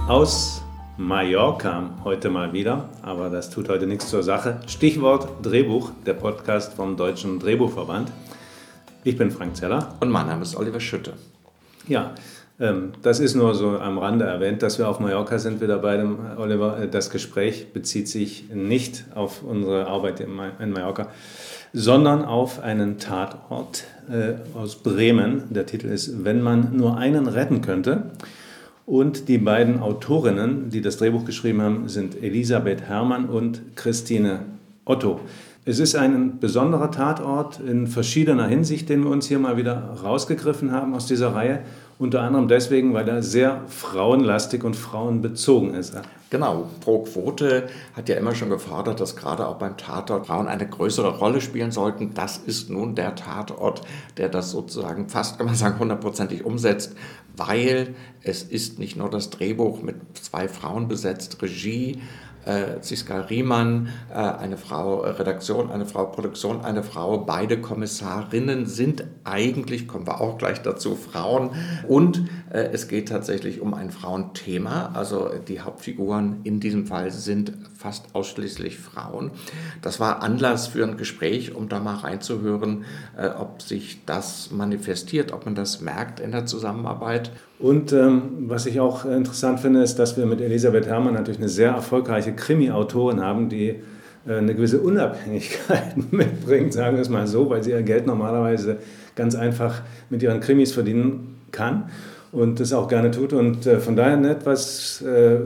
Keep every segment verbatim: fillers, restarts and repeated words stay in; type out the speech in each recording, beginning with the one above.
Aus Mallorca heute mal wieder, aber das tut heute nichts zur Sache. Stichwort Drehbuch, der Podcast vom Deutschen Drehbuchverband. Ich bin Frank Zeller. Und mein Name ist Oliver Schütte. Ja, ähm, das ist nur so am Rande erwähnt, dass wir auf Mallorca sind, wieder bei dem Oliver. Das Gespräch bezieht sich nicht auf unsere Arbeit in Mallorca, sondern auf einen Tatort äh, aus Bremen. Der Titel ist Wenn man nur einen retten könnte. Und die beiden Autorinnen, die das Drehbuch geschrieben haben, sind Elisabeth Herrmann und Christine Otto. Es ist ein besonderer Tatort in verschiedener Hinsicht, den wir uns hier mal wieder rausgegriffen haben aus dieser Reihe. Unter anderem deswegen, weil er sehr frauenlastig und frauenbezogen ist. Genau, Pro Quote hat ja immer schon gefordert, dass gerade auch beim Tatort Frauen eine größere Rolle spielen sollten. Das ist nun der Tatort, der das sozusagen fast, kann man sagen, hundertprozentig umsetzt, weil es ist nicht nur das Drehbuch mit zwei Frauen besetzt, Regie, Äh, Ziska Riemann, äh, eine Frau äh, Redaktion, eine Frau Produktion, eine Frau, beide Kommissarinnen sind eigentlich, kommen wir auch gleich dazu, Frauen. Und äh, es geht tatsächlich um ein Frauenthema, also die Hauptfiguren in diesem Fall sind fast ausschließlich Frauen. Das war Anlass für ein Gespräch, um da mal reinzuhören, äh, ob sich das manifestiert, ob man das merkt in der Zusammenarbeit. Und ähm, was ich auch interessant finde, ist, dass wir mit Elisabeth Herrmann natürlich eine sehr erfolgreiche Krimi-Autorin haben, die äh, eine gewisse Unabhängigkeit mitbringt, sagen wir es mal so, weil sie ihr Geld normalerweise ganz einfach mit ihren Krimis verdienen kann und das auch gerne tut. Und äh, von daher eine etwas äh,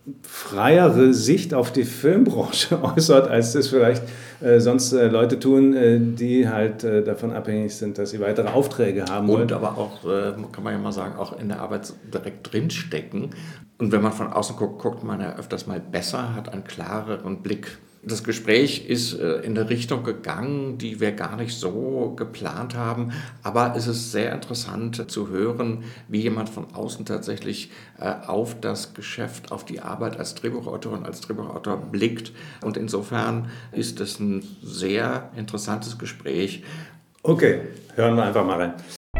freiere Sicht auf die Filmbranche äußert, als das vielleicht äh, sonst äh, Leute tun, äh, die halt äh, davon abhängig sind, dass sie weitere Aufträge haben wollen. Und aber auch, äh, kann man ja mal sagen, auch in der Arbeit direkt drinstecken. Und wenn man von außen guckt, guckt man ja öfters mal besser, hat einen klareren Blick. Das Gespräch ist äh, in eine Richtung gegangen, die wir gar nicht so geplant haben. Aber es ist sehr interessant zu hören, wie jemand von außen tatsächlich äh, auf das Geschäft, auf die Arbeit als Drehbuchautorin, als Drehbuchautor blickt. Und insofern ist es ein sehr interessantes Gespräch. Okay, hören wir einfach mal rein.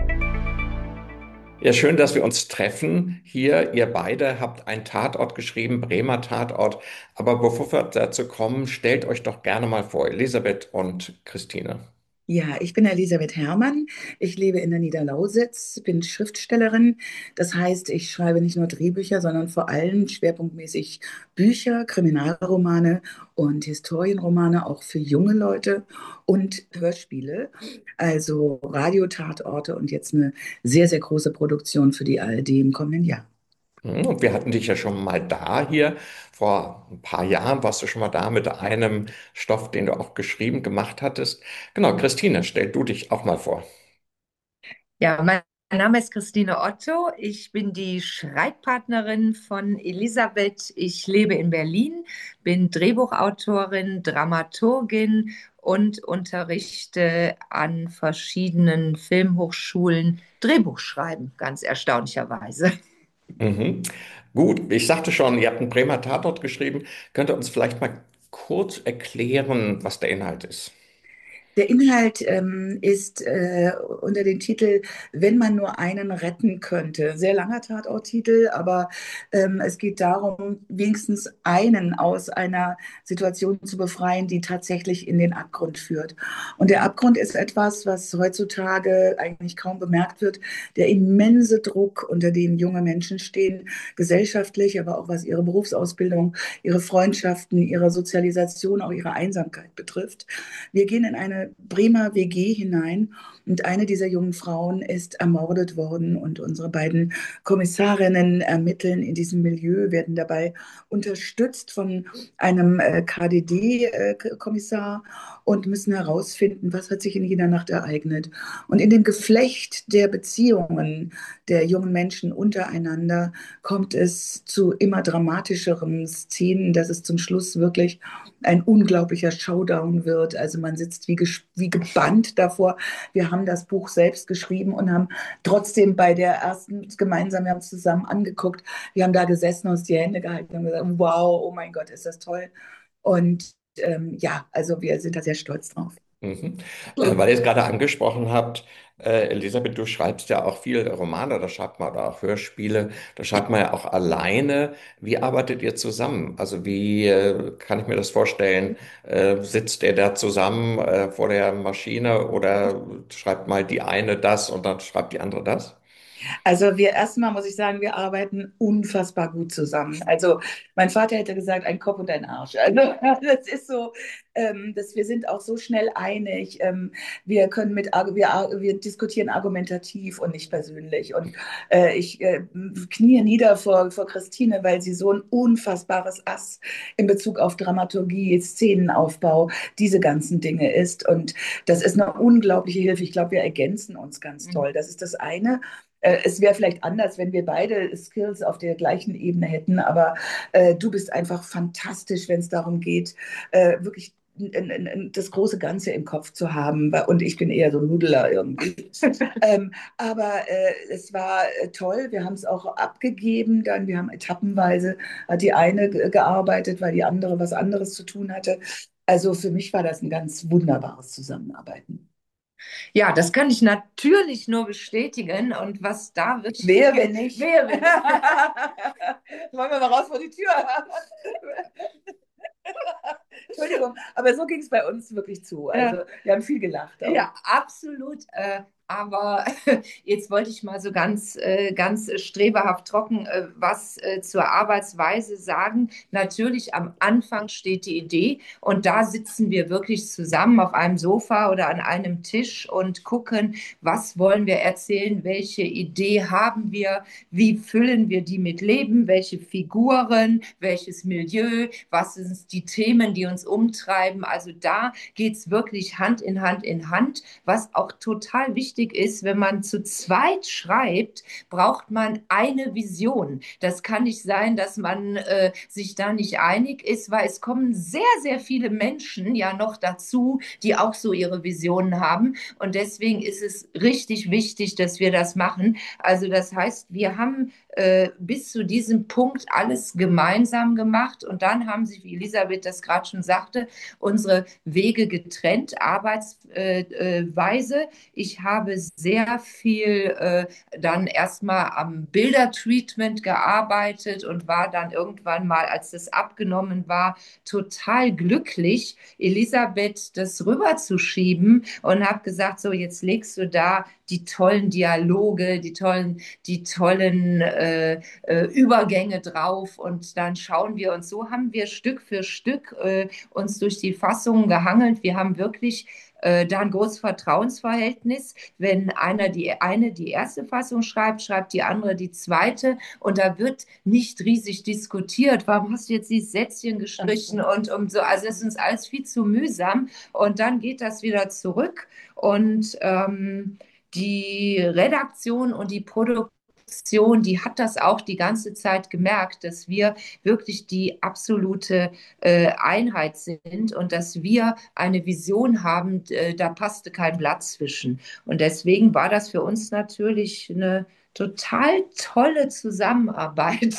Ja, schön, dass wir uns treffen. Hier, ihr beide habt einen Tatort geschrieben, Bremer Tatort. Aber bevor wir dazu kommen, stellt euch doch gerne mal vor, Elisabeth und Christine. Ja, ich bin Elisabeth Herrmann. Ich lebe in der Niederlausitz, bin Schriftstellerin. Das heißt, ich schreibe nicht nur Drehbücher, sondern vor allem schwerpunktmäßig Bücher, Kriminalromane und Historienromane, auch für junge Leute und Hörspiele, also Radiotatorte und jetzt eine sehr, sehr große Produktion für die A R D im kommenden Jahr. Hm, Und wir hatten dich ja schon mal da hier. Vor ein paar Jahren warst du schon mal da mit einem Stoff, den du auch geschrieben, gemacht hattest. Genau, Christine, stell du dich auch mal vor. Ja, mein Name ist Christine Otto. Ich bin die Schreibpartnerin von Elisabeth. Ich lebe in Berlin, bin Drehbuchautorin, Dramaturgin und unterrichte an verschiedenen Filmhochschulen Drehbuchschreiben, ganz erstaunlicherweise. Mhm. Gut, ich sagte schon, ihr habt einen Bremer Tatort geschrieben. Könnt ihr uns vielleicht mal kurz erklären, was der Inhalt ist? Der Inhalt ähm, ist äh, unter dem Titel Wenn man nur einen retten könnte. Sehr langer Tatorttitel, aber ähm, es geht darum, wenigstens einen aus einer Situation zu befreien, die tatsächlich in den Abgrund führt. Und der Abgrund ist etwas, was heutzutage eigentlich kaum bemerkt wird. Der immense Druck, unter dem junge Menschen stehen, gesellschaftlich, aber auch was ihre Berufsausbildung, ihre Freundschaften, ihre Sozialisation, auch ihre Einsamkeit betrifft. Wir gehen in eine Bremer W G hinein und eine dieser jungen Frauen ist ermordet worden und unsere beiden Kommissarinnen ermitteln in diesem Milieu, werden dabei unterstützt von einem äh, K D D-Kommissar und müssen herausfinden, was hat sich in jener Nacht ereignet. Und in dem Geflecht der Beziehungen der jungen Menschen untereinander kommt es zu immer dramatischeren Szenen, dass es zum Schluss wirklich ein unglaublicher Showdown wird. Also man sitzt wie, wie gebannt davor. Wir haben das Buch selbst geschrieben und haben trotzdem bei der ersten gemeinsam, wir haben es zusammen angeguckt, wir haben da gesessen, uns die Hände gehalten und gesagt, wow, oh mein Gott, ist das toll. Und ähm, ja, also wir sind da sehr stolz drauf. Mhm. Äh, weil ihr es gerade angesprochen habt, äh, Elisabeth, du schreibst ja auch viel Romane, da schreibt man oder auch Hörspiele, da schreibt man ja auch alleine. Wie arbeitet ihr zusammen? Also wie äh, kann ich mir das vorstellen? Äh, sitzt ihr da zusammen äh, vor der Maschine oder schreibt mal die eine das und dann schreibt die andere das? Also wir erstmal muss ich sagen, wir arbeiten unfassbar gut zusammen. Also mein Vater hätte gesagt, ein Kopf und ein Arsch. Also das ist so, ähm, dass wir sind auch so schnell einig. Ähm, wir können mit, wir, wir diskutieren argumentativ und nicht persönlich. Und äh, ich äh, knie nieder vor, vor Christine, weil sie so ein unfassbares Ass in Bezug auf Dramaturgie, Szenenaufbau, diese ganzen Dinge ist. Und das ist eine unglaubliche Hilfe. Ich glaube, wir ergänzen uns ganz toll. Das ist das eine. Äh, Es wäre vielleicht anders, wenn wir beide Skills auf der gleichen Ebene hätten, aber äh, du bist einfach fantastisch, wenn es darum geht, äh, wirklich n- n- n- das große Ganze im Kopf zu haben. Und ich bin eher so ein Nudler irgendwie. ähm, aber äh, es war äh, toll. Wir haben es auch abgegeben. Dann, wir haben etappenweise, hat die eine ge- gearbeitet, weil die andere was anderes zu tun hatte. Also für mich war das ein ganz wunderbares Zusammenarbeiten. Ja, das kann ich natürlich nur bestätigen. Und was da wirklich Wer, wenn nicht? Wer, wenn Wollen wir mal raus vor die Tür? Entschuldigung, aber so ging es bei uns wirklich zu. Also Ja. wir haben viel gelacht auch. Ja, absolut. Äh, aber jetzt wollte ich mal so ganz, äh, ganz streberhaft trocken äh, was äh, zur Arbeitsweise sagen. Natürlich am Anfang steht die Idee und da sitzen wir wirklich zusammen auf einem Sofa oder an einem Tisch und gucken, was wollen wir erzählen, welche Idee haben wir, wie füllen wir die mit Leben, welche Figuren, welches Milieu, was sind die Themen, die uns umtreiben. Also da geht es wirklich Hand in Hand in Hand, was auch total wichtig ist, wenn man zu zweit schreibt, braucht man eine Vision. Das kann nicht sein, dass man äh, sich da nicht einig ist, weil es kommen sehr, sehr viele Menschen ja noch dazu, die auch so ihre Visionen haben. Und deswegen ist es richtig wichtig, dass wir das machen. Also das heißt, wir haben äh, bis zu diesem Punkt alles gemeinsam gemacht und dann haben sich, wie Elisabeth das gerade schon sagte, unsere Wege getrennt, Arbeitsweise. Ich habe sehr viel äh, dann erstmal am Bildertreatment gearbeitet und war dann irgendwann mal, als das abgenommen war, total glücklich, Elisabeth das rüberzuschieben und habe gesagt, so jetzt legst du da die tollen Dialoge, die tollen, die tollen äh, äh, Übergänge drauf und dann schauen wir uns, so haben wir Stück für Stück äh, uns durch die Fassungen gehangelt. Wir haben wirklich äh, da ein großes Vertrauensverhältnis. Wenn einer die eine die erste Fassung schreibt, schreibt die andere die zweite und da wird nicht riesig diskutiert. Warum hast du jetzt dieses Sätzchen gestrichen und um so? Also es ist uns alles viel zu mühsam und dann geht das wieder zurück und ähm, die Redaktion und die Produktion, die hat das auch die ganze Zeit gemerkt, dass wir wirklich die absolute äh, Einheit sind und dass wir eine Vision haben, äh, da passte kein Blatt zwischen. Und deswegen war das für uns natürlich eine total tolle Zusammenarbeit.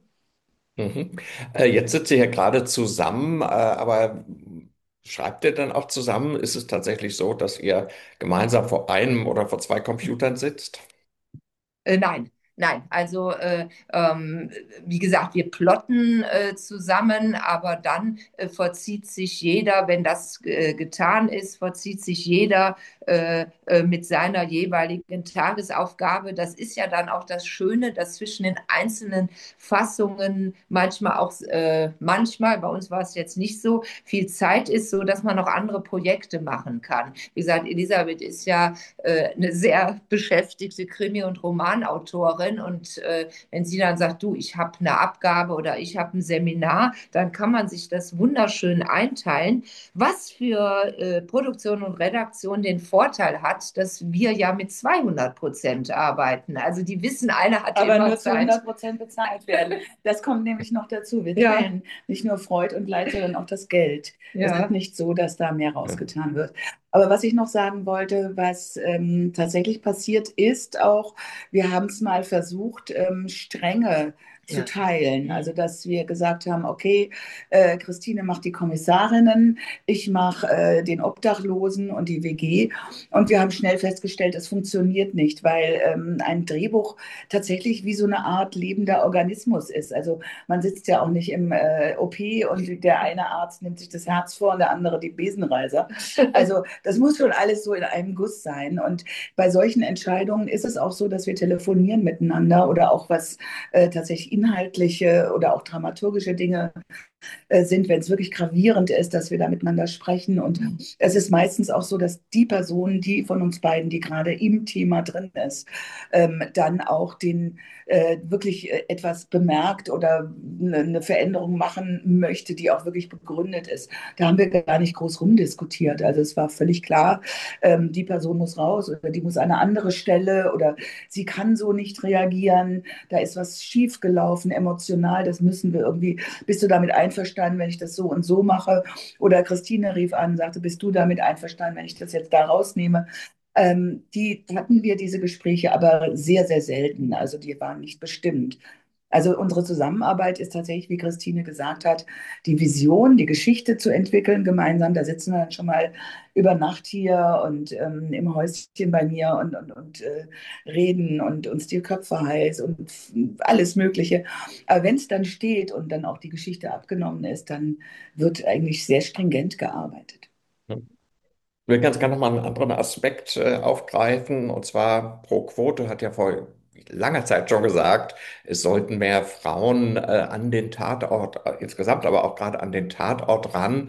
Mhm. Äh, jetzt sitzt ihr hier gerade zusammen, äh, aber schreibt ihr dann auch zusammen? Ist es tatsächlich so, dass ihr gemeinsam vor einem oder vor zwei Computern sitzt? Äh, nein, nein. Also äh, ähm, wie gesagt, wir plotten äh, zusammen, aber dann äh, vollzieht sich jeder, wenn das äh, getan ist, vollzieht sich jeder äh, äh, mit seiner jeweiligen Tagesaufgabe. Das ist ja dann auch das Schöne, dass zwischen den einzelnen Fassungen manchmal auch, äh, manchmal, bei uns war es jetzt nicht so, viel Zeit ist, so dass man noch andere Projekte machen kann. Wie gesagt, Elisabeth ist ja äh, eine sehr beschäftigte Krimi- und Romanautorin. Und äh, wenn sie dann sagt, du, ich habe eine Abgabe oder ich habe ein Seminar, dann kann man sich das wunderschön einteilen, was für äh, Produktion und Redaktion den Vorteil hat, dass wir ja mit zweihundert Prozent arbeiten. Also die wissen, einer hat Aber immer nur zu Zeit. hundert Prozent bezahlt werden. Das kommt nämlich noch dazu. Wir Ja. teilen nicht nur Freud und Leid, sondern auch das Geld. Es Ja. ist nicht so, dass da mehr Ja. rausgetan wird. Aber was ich noch sagen wollte, was ähm, tatsächlich passiert ist auch, wir haben es mal versucht, ähm, Stränge zu Ja. teilen. Also, dass wir gesagt haben, okay, äh, Christine macht die Kommissarinnen, ich mache äh, den Obdachlosen und die W G. Und wir haben schnell festgestellt, es funktioniert nicht, weil ähm, ein Drehbuch tatsächlich wie so eine Art lebender Organismus ist. Also man sitzt ja auch nicht im äh, O P und der eine Arzt nimmt sich das Herz vor und der andere die Besenreiser. Also das muss schon alles so in einem Guss sein. Und bei solchen Entscheidungen ist es auch so, dass wir telefonieren miteinander oder auch was äh, tatsächlich inhaltliche oder auch dramaturgische Dinge äh, sind, wenn es wirklich gravierend ist, dass wir da miteinander sprechen. Und es ist meistens auch so, dass die Person, die von uns beiden, die gerade im Thema drin ist, ähm, dann auch den äh, wirklich äh, etwas bemerkt oder eine, eine Veränderung machen möchte, die auch wirklich begründet ist. Da haben wir gar nicht groß rumdiskutiert. Also es war völlig klar, ähm, die Person muss raus oder die muss an eine andere Stelle oder sie kann so nicht reagieren. Da ist was schiefgelaufen emotional. Das müssen wir irgendwie. Bist du damit einverstanden, wenn ich das so und so mache? Oder Christine rief an und sagte, bist du damit einverstanden, wenn ich das jetzt da rausnehme? Ähm, die hatten wir diese Gespräche aber sehr, sehr selten. Also die waren nicht bestimmt. Also unsere Zusammenarbeit ist tatsächlich, wie Christine gesagt hat, die Vision, die Geschichte zu entwickeln gemeinsam. Da sitzen wir dann schon mal über Nacht hier und ähm, im Häuschen bei mir und, und, und äh, reden und uns die Köpfe heiß und alles Mögliche. Aber wenn es dann steht und dann auch die Geschichte abgenommen ist, dann wird eigentlich sehr stringent gearbeitet. Ich will ganz gerne noch mal einen anderen Aspekt äh, aufgreifen. Und zwar, Pro Quote hat ja vor langer Zeit schon gesagt, es sollten mehr Frauen äh, an den Tatort äh, insgesamt, aber auch gerade an den Tatort ran.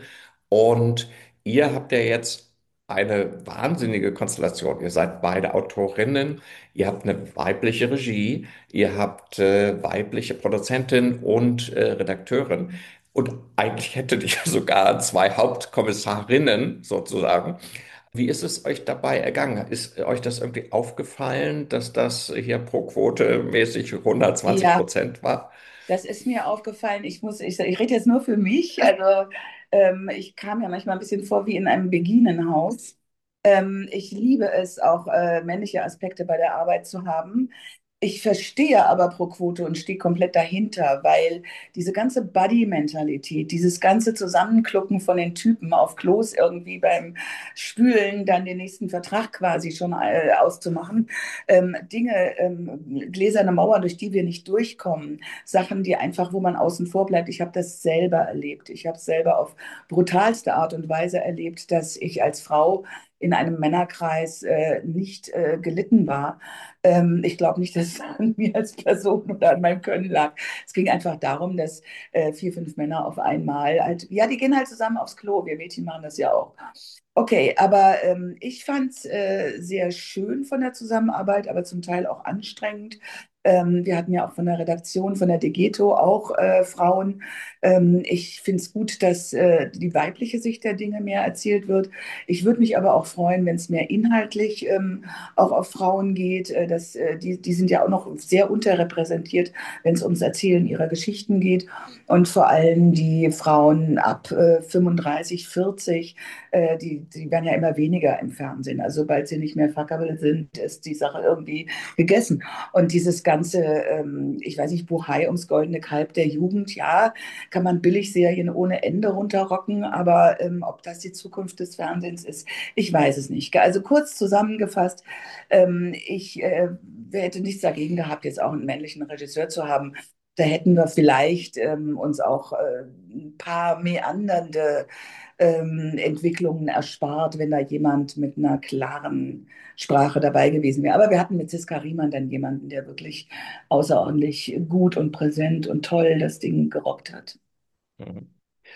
Und ihr habt ja jetzt eine wahnsinnige Konstellation. Ihr seid beide Autorinnen, ihr habt eine weibliche Regie, ihr habt äh, weibliche Produzentin und äh, Redakteurin. Und eigentlich hättet ihr sogar zwei Hauptkommissarinnen sozusagen. Wie ist es euch dabei ergangen? Ist euch das irgendwie aufgefallen, dass das hier pro Quote mäßig hundertzwanzig Ja, Prozent war? das ist mir aufgefallen. Ich muss, ich, ich rede jetzt nur für mich. Also ähm, ich kam ja manchmal ein bisschen vor wie in einem Beginenhaus. Ähm, ich liebe es, auch äh, männliche Aspekte bei der Arbeit zu haben. Ich verstehe aber Pro Quote und stehe komplett dahinter, weil diese ganze Buddy-Mentalität, dieses ganze Zusammenklucken von den Typen auf Klos irgendwie beim Spülen, dann den nächsten Vertrag quasi schon äh, auszumachen, ähm, Dinge, ähm, gläserne Mauer, durch die wir nicht durchkommen, Sachen, die einfach, wo man außen vor bleibt. Ich habe das selber erlebt. Ich habe es selber auf brutalste Art und Weise erlebt, dass ich als Frau in einem Männerkreis äh, nicht äh, gelitten war. Ähm, ich glaube nicht, dass es an mir als Person oder an meinem Können lag. Es ging einfach darum, dass äh, vier, fünf Männer auf einmal halt, ja, die gehen halt zusammen aufs Klo. Wir Mädchen machen das ja auch. Okay, aber ähm, ich fand es äh, sehr schön von der Zusammenarbeit, aber zum Teil auch anstrengend. Ähm, wir hatten ja auch von der Redaktion, von der Degeto auch äh, Frauen. Ähm, ich finde es gut, dass äh, die weibliche Sicht der Dinge mehr erzählt wird. Ich würde mich aber auch freuen, wenn es mehr inhaltlich ähm, auch auf Frauen geht. Äh, dass, äh, die, die sind ja auch noch sehr unterrepräsentiert, wenn es ums Erzählen ihrer Geschichten geht. Und vor allem die Frauen ab äh, fünfunddreißig, vierzig, äh, die, die werden ja immer weniger im Fernsehen. Also sobald sie nicht mehr fuckable sind, ist die Sache irgendwie gegessen. Und dieses ganze, ähm, ich weiß nicht, Buhai ums goldene Kalb der Jugend, ja, kann man Billigserien ohne Ende runterrocken, aber ähm, ob das die Zukunft des Fernsehens ist, ich weiß es nicht. Also kurz zusammengefasst, ähm, ich äh, hätte nichts dagegen gehabt, jetzt auch einen männlichen Regisseur zu haben. Da hätten wir vielleicht ähm, uns auch äh, ein paar meandernde ähm, Entwicklungen erspart, wenn da jemand mit einer klaren Sprache dabei gewesen wäre. Aber wir hatten mit Siska Riemann dann jemanden, der wirklich außerordentlich gut und präsent und toll das Ding gerockt hat. Mhm.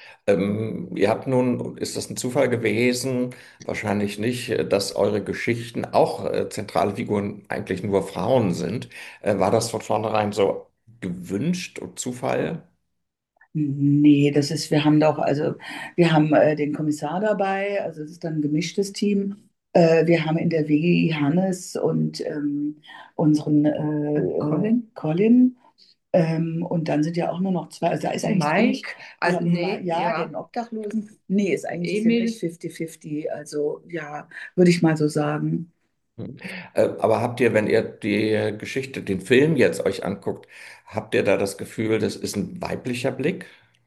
Ähm, ihr habt nun, ist das ein Zufall gewesen? Wahrscheinlich nicht, äh, dass eure Geschichten auch äh, zentrale Figuren eigentlich nur Frauen sind. Äh, war das von vornherein so gewünscht und Zufall? Nee, das ist, wir haben doch, also wir haben äh, den Kommissar dabei, also es ist dann ein gemischtes Team. Äh, wir haben in der W G Hannes und ähm, unseren äh, Colin? Colin. Ähm, und dann sind ja auch nur noch zwei, also da ist eigentlich ziemlich, Mike, also ja, Ma- nee, ja, ja. den Obdachlosen, nee, ist eigentlich Emil, ziemlich fünfzig fünfzig, also ja, würde ich mal so sagen. Hm. Äh, Aber habt ihr, wenn ihr die Geschichte, den Film jetzt euch anguckt, habt ihr da das Gefühl, das ist ein weiblicher Blick?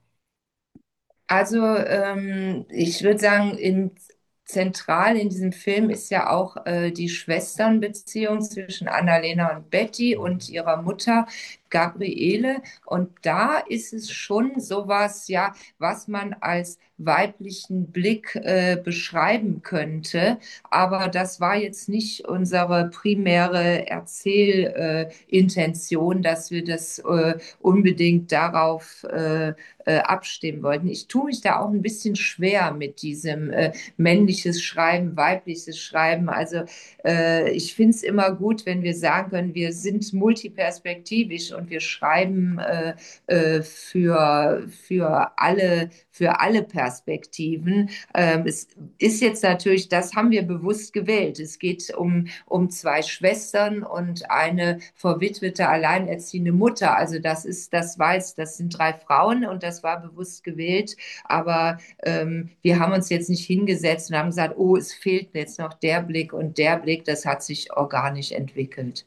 Also ähm, ich würde sagen, in, zentral in diesem Film ist ja auch äh, die Schwesternbeziehung zwischen Annalena und Betty und ihrer Mutter Gabriele. Und da ist es schon sowas, ja, was man als weiblichen Blick äh, beschreiben könnte. Aber das war jetzt nicht unsere primäre Erzählintention, äh, Intention, dass wir das äh, unbedingt darauf äh, äh, abstimmen wollten. Ich tue mich da auch ein bisschen schwer mit diesem äh, männliches Schreiben, weibliches Schreiben. Also äh, ich finde es immer gut, wenn wir sagen können, wir sind multiperspektivisch und wir schreiben äh, äh, für, für alle, für alle Perspektiven. Ähm, es ist jetzt natürlich, das haben wir bewusst gewählt. Es geht um, um zwei Schwestern und eine verwitwete, alleinerziehende Mutter. Also das ist, das weiß, das sind drei Frauen und das war bewusst gewählt. Aber ähm, wir haben uns jetzt nicht hingesetzt und haben gesagt, oh, es fehlt jetzt noch der Blick und der Blick. Das hat sich organisch entwickelt.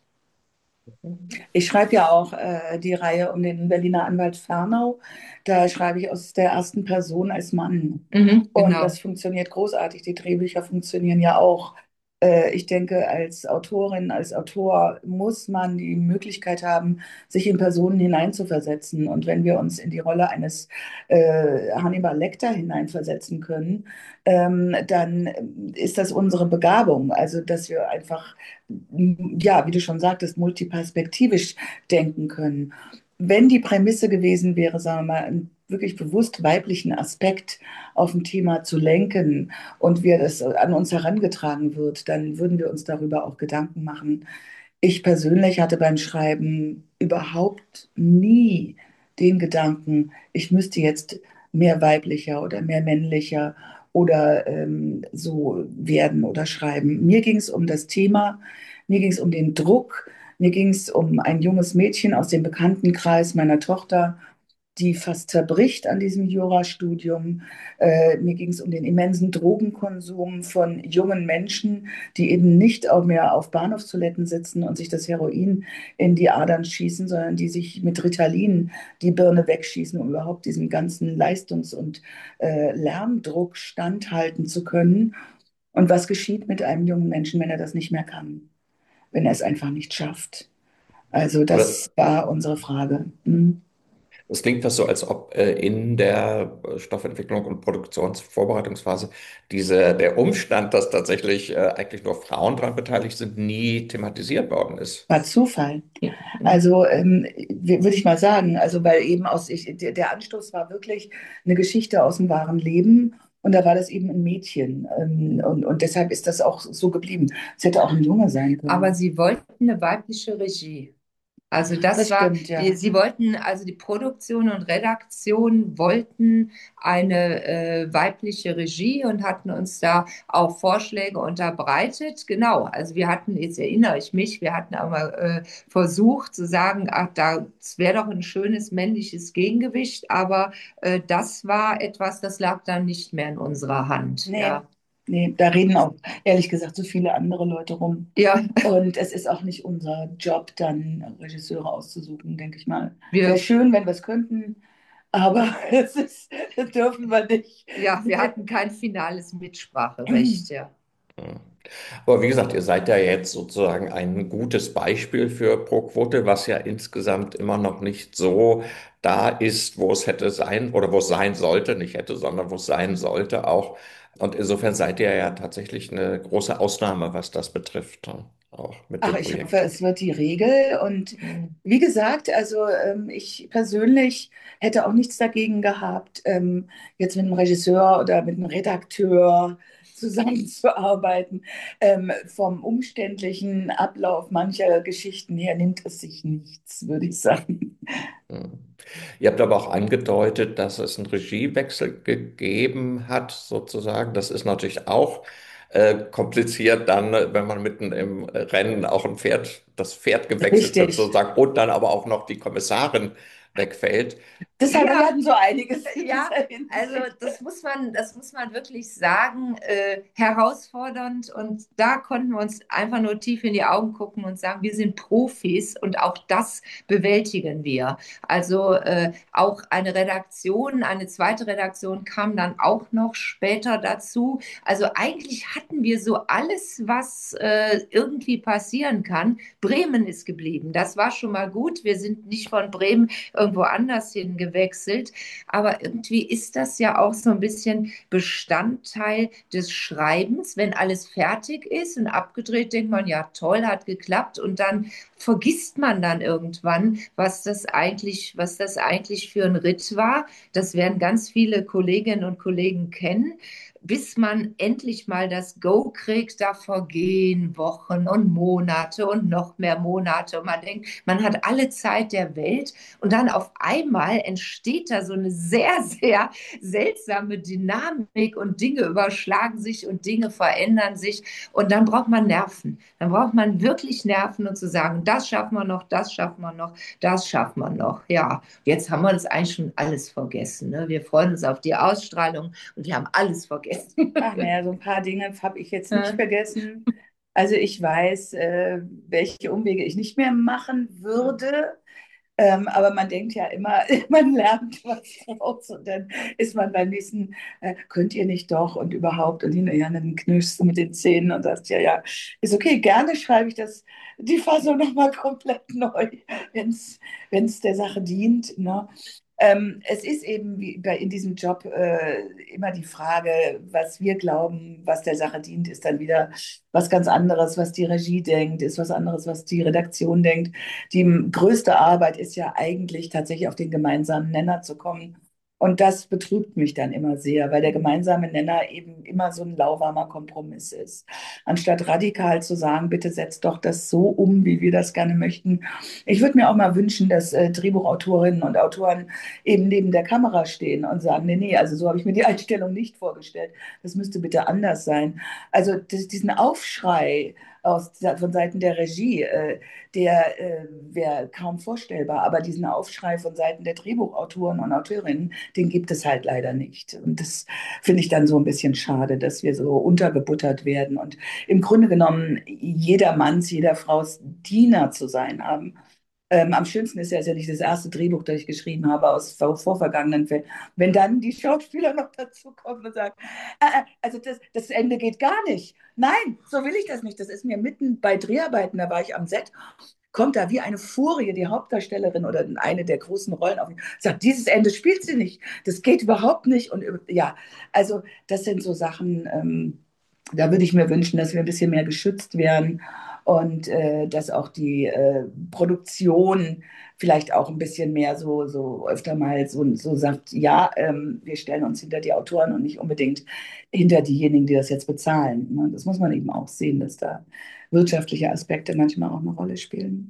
Ich schreibe ja auch äh, die Reihe um den Berliner Anwalt Fernau. Da schreibe ich aus der ersten Person als Mann. Mhm, Und das genau. funktioniert großartig. Die Drehbücher funktionieren ja auch. Äh, ich denke, als Autorin, als Autor muss man die Möglichkeit haben, sich in Personen hineinzuversetzen. Und wenn wir uns in die Rolle eines äh, Hannibal Lecter hineinversetzen können, ähm, dann ist das unsere Begabung. Also, dass wir einfach, ja, wie du schon sagtest, multiperspektivisch denken können. Wenn die Prämisse gewesen wäre, sagen wir mal, einen wirklich bewusst weiblichen Aspekt auf ein Thema zu lenken und wir das an uns herangetragen wird, dann würden wir uns darüber auch Gedanken machen. Ich persönlich hatte beim Schreiben überhaupt nie den Gedanken, ich müsste jetzt mehr weiblicher oder mehr männlicher oder ähm, so werden oder schreiben. Mir ging es um das Thema, mir ging es um den Druck, mir ging es um ein junges Mädchen aus dem Bekanntenkreis meiner Tochter, die fast zerbricht an diesem Jurastudium. Äh, mir ging es um den immensen Drogenkonsum von jungen Menschen, die eben nicht auch mehr auf Bahnhofstoiletten sitzen und sich das Heroin in die Adern schießen, sondern die sich mit Ritalin die Birne wegschießen, um überhaupt diesem ganzen Leistungs- und äh, Lerndruck standhalten zu können. Und was geschieht mit einem jungen Menschen, wenn er das nicht mehr kann, wenn er es einfach nicht schafft? Also Aber das war unsere Frage. Hm. es klingt fast so, als ob äh, in der äh, Stoffentwicklung und Produktionsvorbereitungsphase diese, der Umstand, dass tatsächlich äh, eigentlich nur Frauen daran beteiligt sind, nie thematisiert worden ist. War Zufall. Ja. Also ähm, würde ich mal sagen, also weil eben aus ich, der, der Anstoß war wirklich eine Geschichte aus dem wahren Leben und da war das eben ein Mädchen ähm, und, und deshalb ist das auch so geblieben. Es hätte auch ein Junge sein Aber können. sie wollten eine weibliche Regie. Also das Das war, stimmt, die, ja. sie wollten, also die Produktion und Redaktion wollten eine äh, weibliche Regie und hatten uns da auch Vorschläge unterbreitet. Genau, also wir hatten, jetzt erinnere ich mich, wir hatten aber äh, versucht zu sagen, ach, da wäre doch ein schönes männliches Gegengewicht, aber äh, das war etwas, das lag dann nicht mehr in unserer Hand. Nee, Ja, nee, da reden auch ehrlich gesagt so viele andere Leute rum. ja, Und es ist auch nicht unser Job, dann Regisseure auszusuchen, denke ich mal. Wäre wir schön, wenn wir es könnten, aber es ist, das dürfen wir nicht. Ja, wir hatten kein finales Mitspracherecht, ja. Ja. Aber wie gesagt, ihr seid ja jetzt sozusagen ein gutes Beispiel für Pro-Quote, was ja insgesamt immer noch nicht so da ist, wo es hätte sein oder wo es sein sollte, nicht hätte, sondern wo es sein sollte auch. Und insofern seid ihr ja tatsächlich eine große Ausnahme, was das betrifft, ne? Auch mit Ach, dem ich hoffe, Projekt. es wird die Regel. Und wie gesagt, also ähm, ich persönlich hätte auch nichts dagegen gehabt, ähm, jetzt mit einem Regisseur oder mit einem Redakteur zusammenzuarbeiten. Ähm, vom umständlichen Ablauf mancher Geschichten her nimmt es sich nichts, würde ich sagen. Hm. Ihr habt aber auch angedeutet, dass es einen Regiewechsel gegeben hat, sozusagen. Das ist natürlich auch äh, kompliziert dann, äh, wenn man mitten im Rennen auch ein Pferd, das Pferd gewechselt hat, Richtig. sozusagen, und dann aber auch noch die Kommissarin wegfällt. Deshalb, wir Ja, hatten so einiges in ja, dieser also Hinsicht. das muss man, das muss man wirklich sagen, äh, herausfordernd. Und da konnten wir uns einfach nur tief in die Augen gucken und sagen, wir sind Profis und auch das bewältigen wir. Also äh, auch eine Redaktion, eine zweite Redaktion kam dann auch noch später dazu. Also eigentlich hatten wir so alles, was äh, irgendwie passieren kann. Bremen ist geblieben. Das war schon mal gut. Wir sind nicht von Bremen irgendwo anders hin gewechselt. Aber irgendwie ist das ja auch so ein bisschen Bestandteil des Schreibens. Wenn alles fertig ist und abgedreht, denkt man, ja, toll, hat geklappt. Und dann vergisst man dann irgendwann, was das eigentlich, was das eigentlich für ein Ritt war. Das werden ganz viele Kolleginnen und Kollegen kennen. Bis man endlich mal das Go kriegt, da vergehen Wochen und Monate und noch mehr Monate. Und man denkt, man hat alle Zeit der Welt. Und dann auf einmal entsteht da so eine sehr, sehr seltsame Dynamik und Dinge überschlagen sich und Dinge verändern sich. Und dann braucht man Nerven. Dann braucht man wirklich Nerven und zu sagen, das schaffen wir noch, das schaffen wir noch, das schaffen wir noch. Ja, jetzt haben wir das eigentlich schon alles vergessen. Ne? Wir freuen uns auf die Ausstrahlung und wir haben alles vergessen. Ach naja, so ein paar Dinge habe ich jetzt nicht vergessen. Also ich weiß, äh, welche Umwege ich nicht mehr machen würde. Ähm, aber man denkt ja immer, man lernt was draus und dann ist man beim nächsten, äh, könnt ihr nicht doch und überhaupt und hinterher dann knirschst du mit den Zähnen und sagst, ja, ja, ist okay, gerne schreibe ich das, die Fassung nochmal komplett neu, wenn es der Sache dient. Ne? Ähm, es ist eben wie bei, in diesem Job äh, immer die Frage, was wir glauben, was der Sache dient, ist dann wieder was ganz anderes, was die Regie denkt, ist was anderes, was die Redaktion denkt. Die größte Arbeit ist ja eigentlich tatsächlich auf den gemeinsamen Nenner zu kommen. Und das betrübt mich dann immer sehr, weil der gemeinsame Nenner eben immer so ein lauwarmer Kompromiss ist. Anstatt radikal zu sagen, bitte setzt doch das so um, wie wir das gerne möchten. Ich würde mir auch mal wünschen, dass äh, Drehbuchautorinnen und Autoren eben neben der Kamera stehen und sagen, nee, nee, also so habe ich mir die Einstellung nicht vorgestellt. Das müsste bitte anders sein. Also das, diesen Aufschrei aus, von Seiten der Regie, äh, der äh, wäre kaum vorstellbar. Aber diesen Aufschrei von Seiten der Drehbuchautoren und Autorinnen, den gibt es halt leider nicht. Und das finde ich dann so ein bisschen schade, dass wir so untergebuttert werden und im Grunde genommen jeder Manns, jeder Frau's Diener zu sein haben. Ähm, am schönsten ist ja, ist ja nicht das erste Drehbuch, das ich geschrieben habe aus vor- vorvergangenen Fällen. Wenn dann die Schauspieler noch dazu kommen und sagen, äh, äh, also das, das Ende geht gar nicht. Nein, so will ich das nicht. Das ist mir mitten bei Dreharbeiten, da war ich am Set, kommt da wie eine Furie die Hauptdarstellerin oder eine der großen Rollen auf mich, sagt, dieses Ende spielt sie nicht. Das geht überhaupt nicht. Und ja, also das sind so Sachen, ähm, da würde ich mir wünschen, dass wir ein bisschen mehr geschützt werden und äh, dass auch die äh, Produktion vielleicht auch ein bisschen mehr so, so öfter mal so, so sagt, ja, ähm, wir stellen uns hinter die Autoren und nicht unbedingt hinter diejenigen, die das jetzt bezahlen. Ne? Das muss man eben auch sehen, dass da wirtschaftliche Aspekte manchmal auch eine Rolle spielen.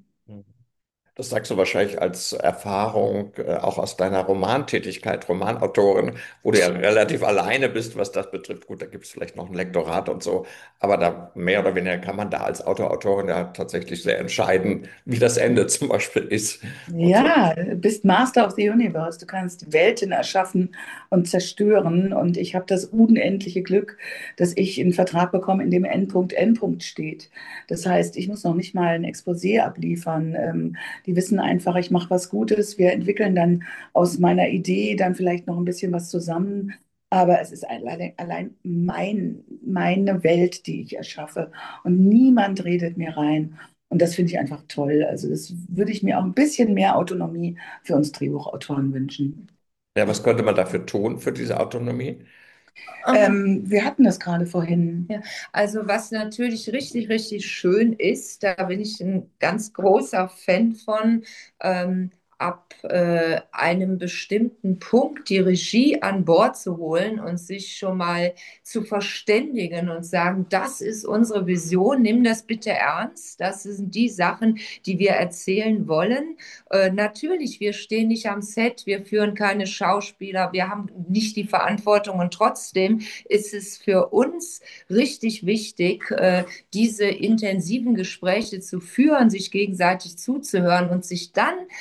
Das sagst du wahrscheinlich als Erfahrung, äh, auch aus deiner Romantätigkeit, Romanautorin, wo du ja relativ alleine bist, was das betrifft. Gut, da gibt es vielleicht noch ein Lektorat und so, aber da mehr oder weniger kann man da als Autor, Autorin ja tatsächlich sehr entscheiden, wie das Ende zum Beispiel ist und so. Ja, du bist Master of the Universe. Du kannst Welten erschaffen und zerstören. Und ich habe das unendliche Glück, dass ich einen Vertrag bekomme, in dem Endpunkt Endpunkt steht. Das heißt, ich muss noch nicht mal ein Exposé abliefern. Ähm, die wissen einfach, ich mache was Gutes. Wir entwickeln dann aus meiner Idee dann vielleicht noch ein bisschen was zusammen. Aber es ist allein, allein mein, meine Welt, die ich erschaffe. Und niemand redet mir rein. Und das finde ich einfach toll. Also das würde ich mir auch ein bisschen mehr Autonomie für uns Drehbuchautoren wünschen. Ja, was könnte man dafür tun, für diese Autonomie? Ähm, wir hatten das gerade vorhin. Ja, also was natürlich richtig, richtig schön ist, da bin ich ein ganz großer Fan von, ähm, ab äh, einem bestimmten Punkt die Regie an Bord zu holen und sich schon mal zu verständigen und sagen, das ist unsere Vision, nimm das bitte ernst, das sind die Sachen, die wir erzählen wollen. Äh, natürlich, wir stehen nicht am Set, wir führen keine Schauspieler, wir haben nicht die Verantwortung und trotzdem ist es für uns richtig wichtig, äh, diese intensiven Gespräche zu führen, sich gegenseitig zuzuhören und sich dann aber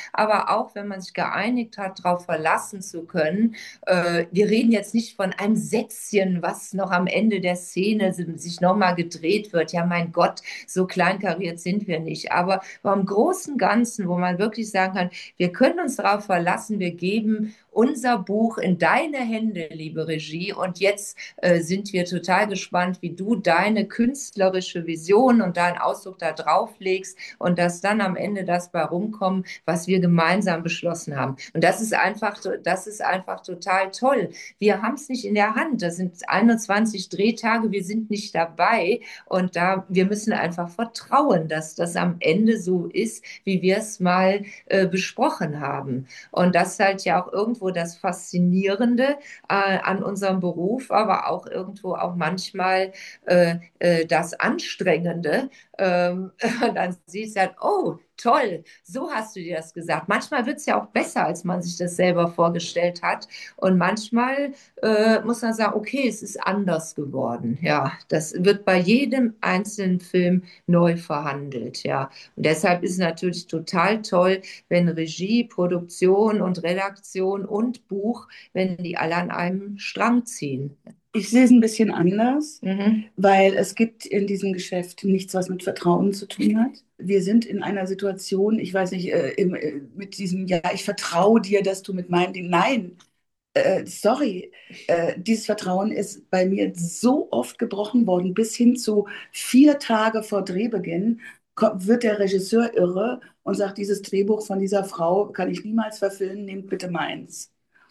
aber auch, wenn man sich geeinigt hat, darauf verlassen zu können. Äh, wir reden jetzt nicht von einem Sätzchen, was noch am Ende der Szene sich nochmal gedreht wird. Ja, mein Gott, so kleinkariert sind wir nicht. Aber beim großen Ganzen, wo man wirklich sagen kann, wir können uns darauf verlassen, wir geben unser Buch in deine Hände, liebe Regie. Und jetzt äh, sind wir total gespannt, wie du deine künstlerische Vision und deinen Ausdruck da drauf legst und dass dann am Ende das bei rumkommt, was wir gemeinsam beschlossen haben. Und das ist einfach, das ist einfach total toll. Wir haben es nicht in der Hand. Das sind einundzwanzig Drehtage, wir sind nicht dabei. Und da, wir müssen einfach vertrauen, dass das am Ende so ist, wie wir es mal äh, besprochen haben. Und das ist halt ja auch irgendwo das Faszinierende äh, an unserem Beruf, aber auch irgendwo auch manchmal äh, äh, das Anstrengende. Ähm, dann siehst du halt, oh, toll, so hast du dir das gesagt. Manchmal wird es ja auch besser, als man sich das selber vorgestellt hat. Und manchmal äh, muss man sagen, okay, es ist anders geworden. Ja, das wird bei jedem einzelnen Film neu verhandelt. Ja, und deshalb ist es natürlich total toll, wenn Regie, Produktion und Redaktion und Buch, wenn die alle an einem Strang ziehen. Ich sehe es ein bisschen anders, Mhm. weil es gibt in diesem Geschäft nichts, was mit Vertrauen zu tun hat. Wir sind in einer Situation, ich weiß nicht, äh, im, äh, mit diesem, ja, ich vertraue dir, dass du mit meinem Ding, nein, äh, sorry, äh, dieses Vertrauen ist bei mir so oft gebrochen worden, bis hin zu vier Tage vor Drehbeginn kommt, wird der Regisseur irre und sagt, dieses Drehbuch von dieser Frau kann ich niemals verfilmen, nehmt bitte meins.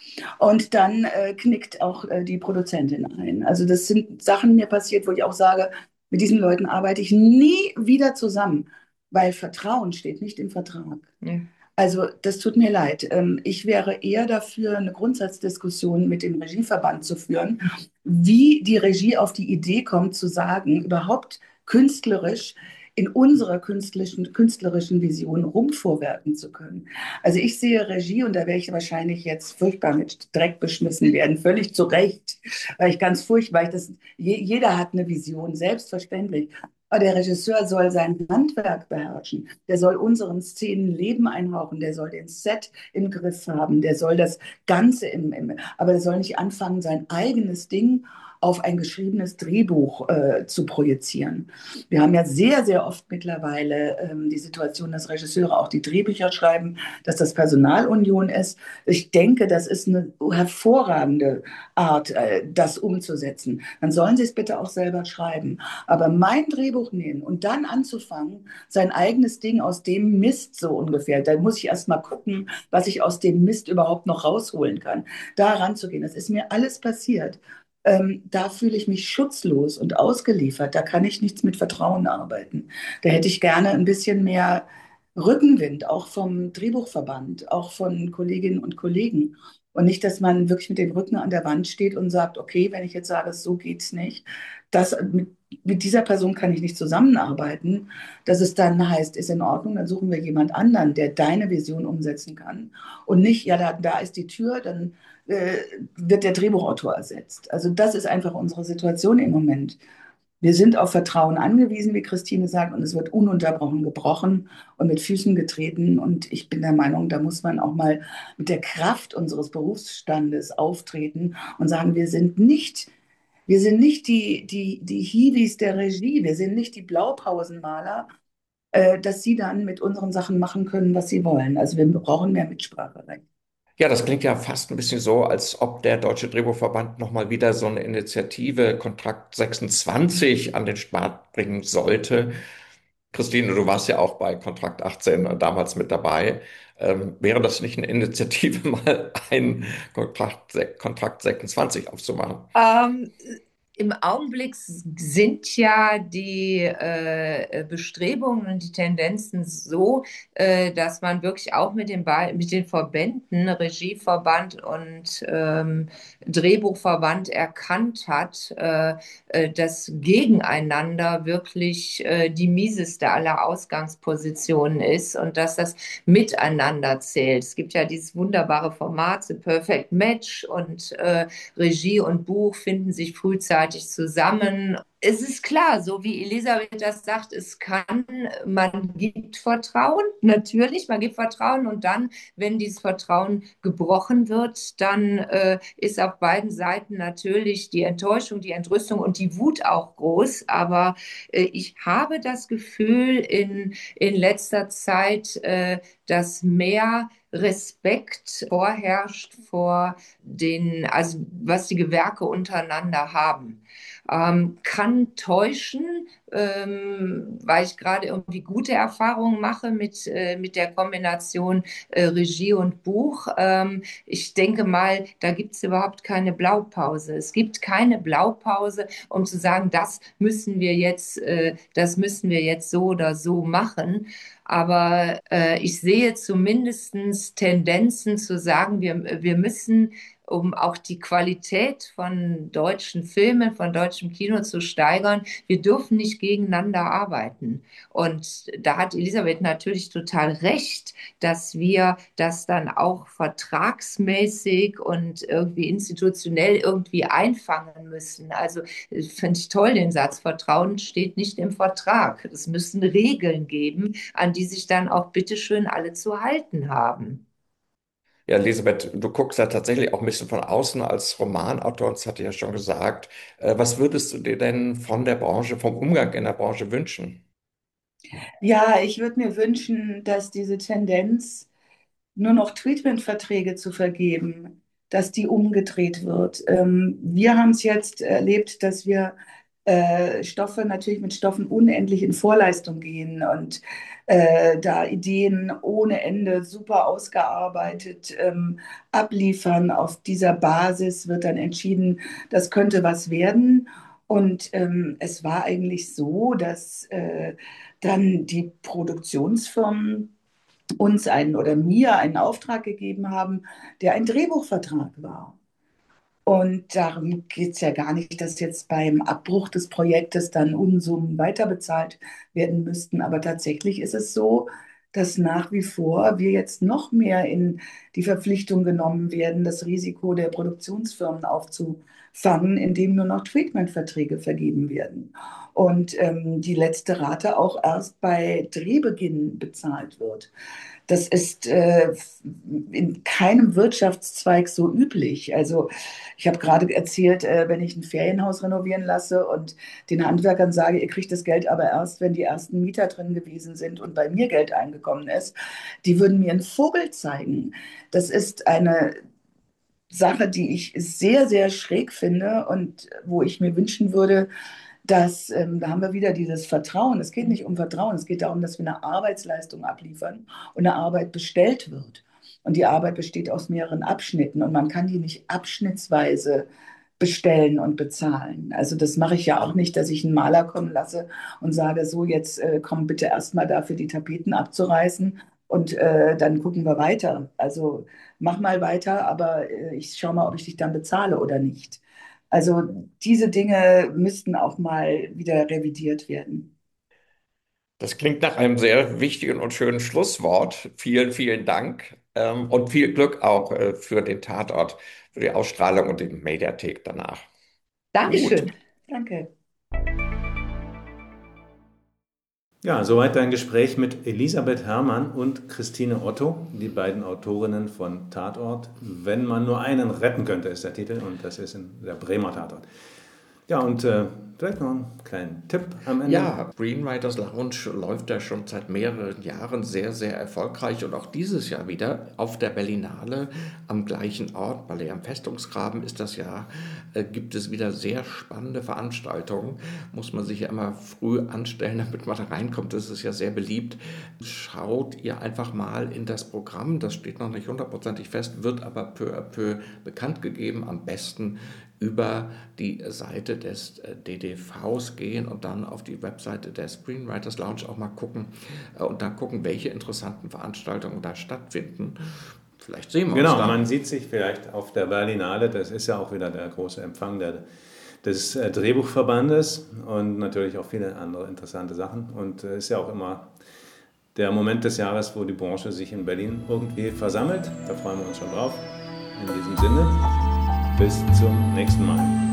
Und dann äh, knickt auch äh, die Produzentin ein. Also das sind Sachen mir passiert, wo ich auch sage, mit diesen Leuten arbeite ich nie wieder zusammen, weil Vertrauen steht nicht im Vertrag. Ja. Also das tut mir leid. Ähm, ich wäre eher dafür, eine Grundsatzdiskussion mit dem Regieverband zu führen, wie die Regie auf die Idee kommt, zu sagen, überhaupt künstlerisch in unserer künstlerischen, künstlerischen Vision rumvorwerken zu können. Also ich sehe Regie, und da werde ich wahrscheinlich jetzt furchtbar mit Dreck beschmissen werden, völlig zu Recht, weil ich ganz furchtbar, ich das, jeder hat eine Vision, selbstverständlich. Aber der Regisseur soll sein Handwerk beherrschen. Der soll unseren Szenen Leben einhauchen. Der soll den Set im Griff haben. Der soll das Ganze im, im aber der soll nicht anfangen, sein eigenes Ding auf ein geschriebenes Drehbuch äh, zu projizieren. Wir haben ja sehr, sehr oft mittlerweile ähm, die Situation, dass Regisseure auch die Drehbücher schreiben, dass das Personalunion ist. Ich denke, das ist eine hervorragende Art, äh, das umzusetzen. Dann sollen sie es bitte auch selber schreiben. Aber mein Drehbuch nehmen und dann anzufangen, sein eigenes Ding aus dem Mist so ungefähr, da muss ich erst mal gucken, was ich aus dem Mist überhaupt noch rausholen kann, da ranzugehen. Das ist mir alles passiert. Ähm, da fühle ich mich schutzlos und ausgeliefert. Da kann ich nichts mit Vertrauen arbeiten. Da hätte ich gerne ein bisschen mehr Rückenwind, auch vom Drehbuchverband, auch von Kolleginnen und Kollegen. Und nicht, dass man wirklich mit dem Rücken an der Wand steht und sagt, okay, wenn ich jetzt sage, so geht's nicht, das, mit, mit dieser Person kann ich nicht zusammenarbeiten, dass es dann heißt, ist in Ordnung, dann suchen wir jemand anderen, der deine Vision umsetzen kann. Und nicht, ja, da, da ist die Tür, dann äh, wird der Drehbuchautor ersetzt. Also das ist einfach unsere Situation im Moment. Wir sind auf Vertrauen angewiesen, wie Christine sagt, und es wird ununterbrochen gebrochen und mit Füßen getreten. Und ich bin der Meinung, da muss man auch mal mit der Kraft unseres Berufsstandes auftreten und sagen, wir sind nicht, wir sind nicht die, die, die Hiwis der Regie, wir sind nicht die Blaupausenmaler, äh, dass sie dann mit unseren Sachen machen können, was sie wollen. Also wir brauchen mehr Mitspracherecht. Ja, das klingt ja fast ein bisschen so, als ob der Deutsche Drehbuchverband nochmal wieder so eine Initiative Kontrakt sechsundzwanzig an den Start bringen sollte. Christine, du warst ja auch bei Kontrakt achtzehn damals mit dabei. Ähm, wäre das nicht eine Initiative, mal einen Kontrakt, Kontrakt sechsundzwanzig aufzumachen? Ähm, Im Augenblick sind ja die äh, Bestrebungen und die Tendenzen so, äh, dass man wirklich auch mit den, mit den Verbänden, Regieverband und ähm, Drehbuchverband erkannt hat, äh, äh, dass gegeneinander wirklich äh, die mieseste aller Ausgangspositionen ist und dass das miteinander zählt. Es gibt ja dieses wunderbare Format, The Perfect Match, und äh, Regie und Buch finden sich frühzeitig zusammen. Es ist klar, so wie Elisabeth das sagt, es kann, man gibt Vertrauen, natürlich, man gibt Vertrauen und dann, wenn dieses Vertrauen gebrochen wird, dann äh, ist auf beiden Seiten natürlich die Enttäuschung, die Entrüstung und die Wut auch groß. Aber äh, ich habe das Gefühl in, in letzter Zeit, äh, dass mehr Respekt vorherrscht vor den, also was die Gewerke untereinander haben. Ähm, kann täuschen, ähm, weil ich gerade irgendwie gute Erfahrungen mache mit, äh, mit der Kombination äh, Regie und Buch. Ähm, ich denke mal, da gibt es überhaupt keine Blaupause. Es gibt keine Blaupause, um zu sagen, das müssen wir jetzt, äh, das müssen wir jetzt so oder so machen. Aber äh, ich sehe zumindest Tendenzen zu sagen, wir, wir müssen, um auch die Qualität von deutschen Filmen, von deutschem Kino zu steigern, wir dürfen nicht gegeneinander arbeiten. Und da hat Elisabeth natürlich total recht, dass wir das dann auch vertragsmäßig und irgendwie institutionell irgendwie einfangen müssen. Also finde ich toll den Satz, Vertrauen steht nicht im Vertrag. Es müssen Regeln geben, an die sich dann auch bitteschön alle zu halten haben. Ja, Elisabeth, du guckst ja tatsächlich auch ein bisschen von außen als Romanautor, das hatte ich ja schon gesagt. Äh, Was würdest du dir denn von der Branche, vom Umgang in der Branche wünschen? Ja, ich würde mir wünschen, dass diese Tendenz, nur noch Treatmentverträge zu vergeben, dass die umgedreht wird. Ähm, wir haben es jetzt erlebt, dass wir äh, Stoffe natürlich mit Stoffen unendlich in Vorleistung gehen und äh, da Ideen ohne Ende super ausgearbeitet ähm, abliefern. Auf dieser Basis wird dann entschieden, das könnte was werden. Und ähm, es war eigentlich so, dass äh, dann die Produktionsfirmen uns einen oder mir einen Auftrag gegeben haben, der ein Drehbuchvertrag war. Und darum geht es ja gar nicht, dass jetzt beim Abbruch des Projektes dann Unsummen weiterbezahlt werden müssten. Aber tatsächlich ist es so, dass nach wie vor wir jetzt noch mehr in die Verpflichtung genommen werden, das Risiko der Produktionsfirmen aufzufangen, indem nur noch Treatmentverträge vergeben werden. Und ähm, die letzte Rate auch erst bei Drehbeginn bezahlt wird. Das ist äh, in keinem Wirtschaftszweig so üblich. Also ich habe gerade erzählt, äh, wenn ich ein Ferienhaus renovieren lasse und den Handwerkern sage, ihr kriegt das Geld aber erst, wenn die ersten Mieter drin gewesen sind und bei mir Geld eingekommen ist, die würden mir einen Vogel zeigen. Das ist eine Sache, die ich sehr, sehr schräg finde und wo ich mir wünschen würde, dass, ähm, da haben wir wieder dieses Vertrauen. Es geht nicht um Vertrauen, es geht darum, dass wir eine Arbeitsleistung abliefern und eine Arbeit bestellt wird. Und die Arbeit besteht aus mehreren Abschnitten und man kann die nicht abschnittsweise bestellen und bezahlen. Also das mache ich ja auch nicht, dass ich einen Maler kommen lasse und sage, so jetzt äh, komm bitte erstmal dafür die Tapeten abzureißen und äh, dann gucken wir weiter. Also mach mal weiter, aber äh, ich schaue mal, ob ich dich dann bezahle oder nicht. Also diese Dinge müssten auch mal wieder revidiert werden. Das klingt nach einem sehr wichtigen und schönen Schlusswort. Vielen, vielen Dank ähm, und viel Glück auch äh, für den Tatort, für die Ausstrahlung und die Mediathek danach. Gut. Dankeschön. Danke. Ja, soweit ein Gespräch mit Elisabeth Herrmann und Christine Otto, die beiden Autorinnen von Tatort. Wenn man nur einen retten könnte, ist der Titel, und das ist in der Bremer Tatort. Ja, und äh, vielleicht noch einen kleinen Tipp am Ende. Ja, Screenwriters Lounge läuft ja schon seit mehreren Jahren sehr, sehr erfolgreich und auch dieses Jahr wieder auf der Berlinale am gleichen Ort, Ballet am Festungsgraben ist das Jahr, äh, gibt es wieder sehr spannende Veranstaltungen. Muss man sich ja immer früh anstellen, damit man da reinkommt. Das ist ja sehr beliebt. Schaut ihr einfach mal in das Programm, das steht noch nicht hundertprozentig fest, wird aber peu à peu bekannt gegeben, am besten über die Seite des D D Vs gehen und dann auf die Webseite der Screenwriters Lounge auch mal gucken äh, und dann gucken, welche interessanten Veranstaltungen da stattfinden. Vielleicht sehen wir Genau, uns da. man sieht sich vielleicht auf der Berlinale, das ist ja auch wieder der große Empfang der, des äh, Drehbuchverbandes und natürlich auch viele andere interessante Sachen. Und es äh, ist ja auch immer der Moment des Jahres, wo die Branche sich in Berlin irgendwie versammelt. Da freuen wir uns schon drauf. In diesem Sinne, bis zum nächsten Mal.